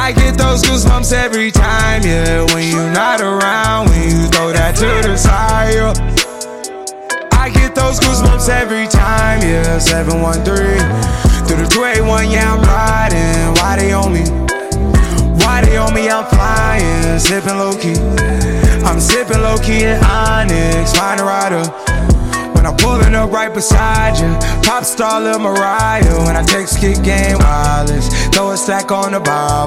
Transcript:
I get those goosebumps every time, yeah. When you're not around, when you throw that to the side, yeah. I get those goosebumps every time, yeah. 713 through the 281, yeah, I'm riding. Why they on me? Why they on me? I'm flying, sipping low key. I'm sipping low key in Onyx, find a rider. When I'm pulling up right beside you, pop star Lil Mariah. When I text kick game wireless, throw a stack on the bar.